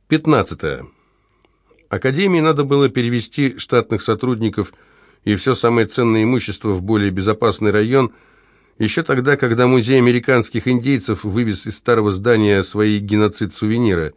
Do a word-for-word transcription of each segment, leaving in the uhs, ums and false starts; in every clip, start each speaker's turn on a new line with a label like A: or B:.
A: пятнадцатое. Академии надо было перевести штатных сотрудников и все самое ценное имущество в более безопасный район, еще тогда, когда музей американских индейцев вывез из старого здания свои геноцид-сувениры.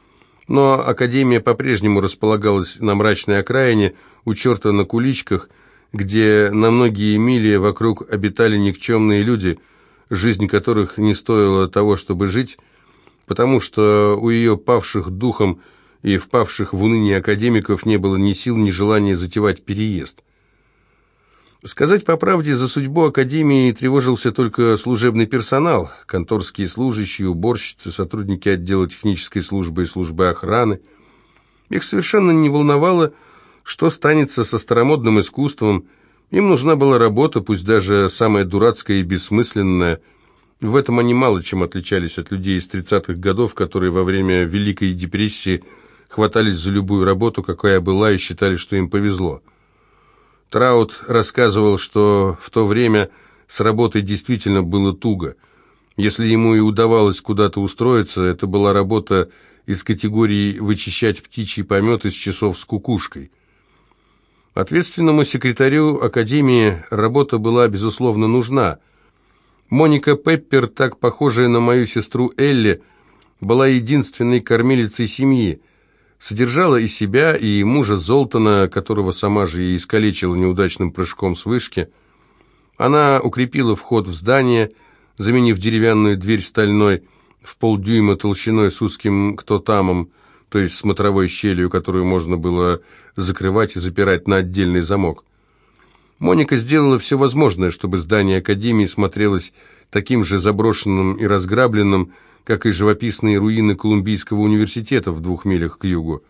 A: Но Академия по-прежнему располагалась на мрачной окраине, у черта на куличках, где на многие мили вокруг обитали никчемные люди, жизнь которых не стоила того, чтобы жить, потому что у ее павших духом и впавших в уныние академиков не было ни сил, ни желания затевать переезд. Сказать по правде, за судьбу Академии тревожился только служебный персонал, конторские служащие, уборщицы, сотрудники отдела технической службы и службы охраны. Их совершенно не волновало, что станется со старомодным искусством. Им нужна была работа, пусть даже самая дурацкая и бессмысленная. В этом они мало чем отличались от людей из тридцатых годов, которые во время Великой депрессии хватались за любую работу, какая была, и считали, что им повезло. Траут рассказывал, что в то время с работой действительно было туго. Если ему и удавалось куда-то устроиться, это была работа из категории «вычищать птичий помет из часов с кукушкой». Ответственному секретарю Академии работа была, безусловно, нужна. Моника Пеппер, так похожая на мою сестру Элли, была единственной кормилицей семьи. Содержала и себя, и мужа Золтана, которого сама же и искалечила неудачным прыжком с вышки. Она укрепила вход в здание, заменив деревянную дверь стальной в полдюйма толщиной с узким ктотамом, то есть смотровой щелью, которую можно было закрывать и запирать на отдельный замок. Моника сделала все возможное, чтобы здание Академии смотрелось таким же заброшенным и разграбленным, как и живописные руины Колумбийского университета в двух милях к югу.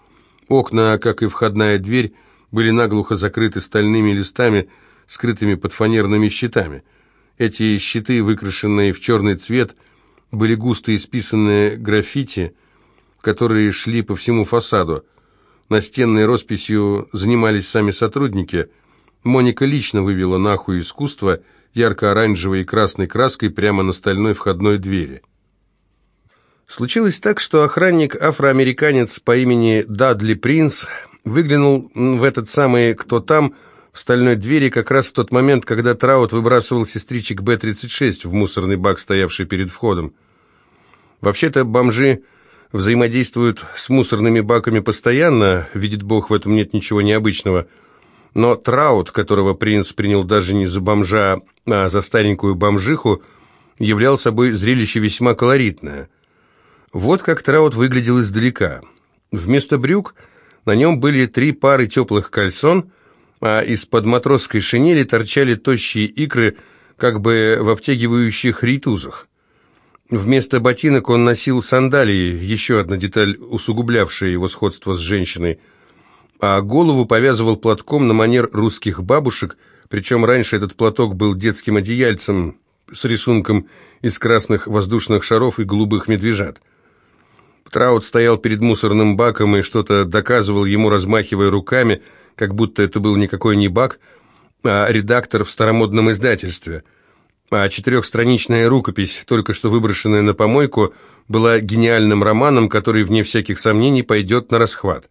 A: Окна, как и входная дверь, были наглухо закрыты стальными листами, скрытыми под фанерными щитами. Эти щиты, выкрашенные в черный цвет, были густо исписаны граффити, которые шли по всему фасаду. Настенной росписью занимались сами сотрудники. Моника лично вывела нахуй искусство ярко-оранжевой и красной краской прямо на стальной входной двери. Случилось так, что охранник-афроамериканец по имени Дадли Принц выглянул в этот самый «кто там» в стальной двери как раз в тот момент, когда Траут выбрасывал сестричек Б тридцать шесть в мусорный бак, стоявший перед входом. Вообще-то бомжи взаимодействуют с мусорными баками постоянно, видит Бог, в этом нет ничего необычного. Но Траут, которого Принц принял даже не за бомжа, а за старенькую бомжиху, являл собой зрелище весьма колоритное. Вот как Траут выглядел издалека. Вместо брюк на нем были три пары теплых кальсон, а из-под матросской шинели торчали тощие икры, как бы в обтягивающих рейтузах. Вместо ботинок он носил сандалии, еще одна деталь, усугублявшая его сходство с женщиной, а голову повязывал платком на манер русских бабушек, причем раньше этот платок был детским одеяльцем с рисунком из красных воздушных шаров и голубых медвежат. Траут стоял перед мусорным баком и что-то доказывал ему, размахивая руками, как будто это был никакой не бак, а редактор в старомодном издательстве. А четырехстраничная рукопись, только что выброшенная на помойку, была гениальным романом, который, вне всяких сомнений, пойдет на расхват.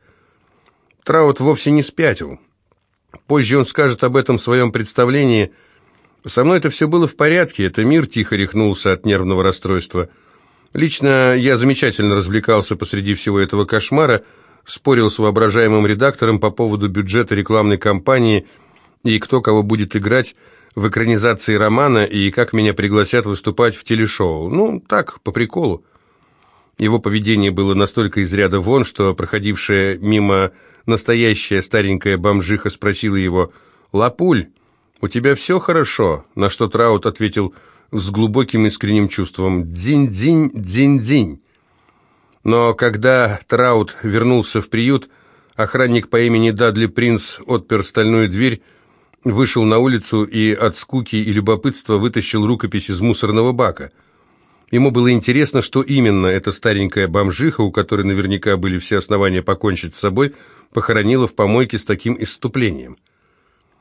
A: Траут вовсе не спятил. Позже он скажет об этом в своем представлении. «Со мной это все было в порядке, это мир тихо рехнулся от нервного расстройства. Лично я замечательно развлекался посреди всего этого кошмара, спорил с воображаемым редактором по поводу бюджета рекламной кампании и кто кого будет играть в экранизации романа и как меня пригласят выступать в телешоу. Ну, так, по приколу». Его поведение было настолько из ряда вон, что проходившая мимо настоящая старенькая бомжиха спросила его: «Лапуль, у тебя все хорошо?» На что Траут ответил с глубоким искренним чувством: «Дзинь-дзинь, дзинь-дзинь». Но когда Траут вернулся в приют, охранник по имени Дадли Принц отпер стальную дверь, вышел на улицу и от скуки и любопытства вытащил рукопись из мусорного бака. Ему было интересно, что именно эта старенькая бомжиха, у которой наверняка были все основания покончить с собой, похоронила в помойке с таким исступлением.